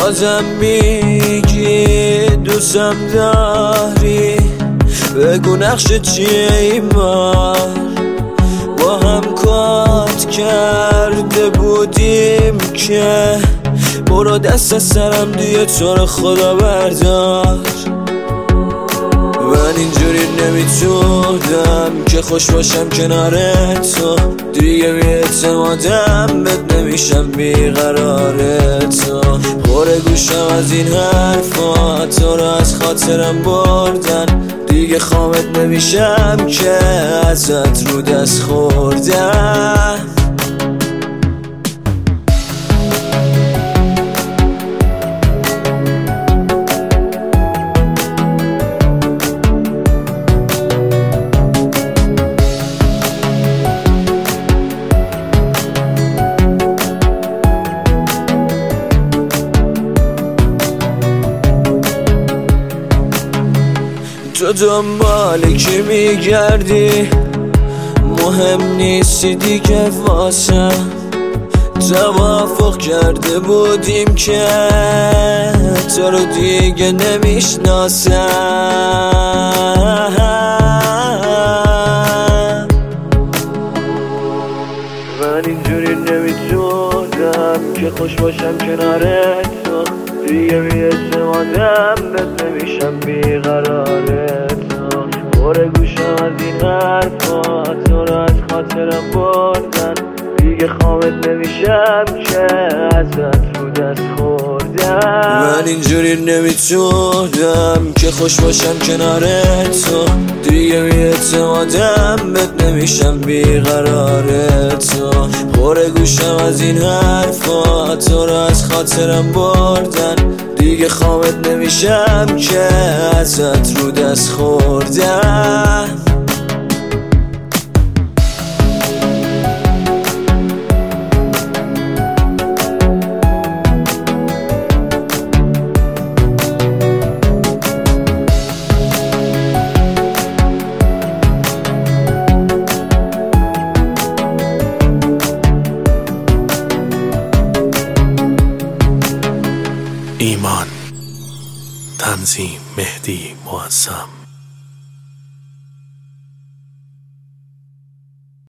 بازم میگی دوستم داری، بگو نقشه چیه ایمان. با هم کات کرده بودیم که برو دست از سرم دیگه تو رو خدا بردار. من اینجوری نمیتونم که خوش باشم کنار تو، دیگه بی‌اعتمادم بد نمیشم بیقرار تو. خوره گوشم از این حرفا، تو رو از خاطرم بردن، دیگه خامت نمیشم که ازت رو دست خوردم. تو دنبال کی میگردی؟ مهم نیستی دیگه واسم. توافق کرده بودیم که تو رو دیگه نمیشناسم. من اینجوری نمیتونم که خوش باشم کنار تو، دیگه بی‌اعتمادم بد نمیشم بیقرار تو. خوره گوشم از این حرفا، تو رو از خاطرم بردن، دیگه خامت نمیشم که ازت رو دست خوردم. من اینجوری نمیتونم که خوش باشم کنار تو، دیگه بی‌اعتمادم بد نمیشم بیقرار تو. خوره گوشم از این حرفا، تو رو از خاطرم بردن، دیگه خامت نمیشم که ازت رو دست خوردم. ایمان، تنظیم مهدی معظم.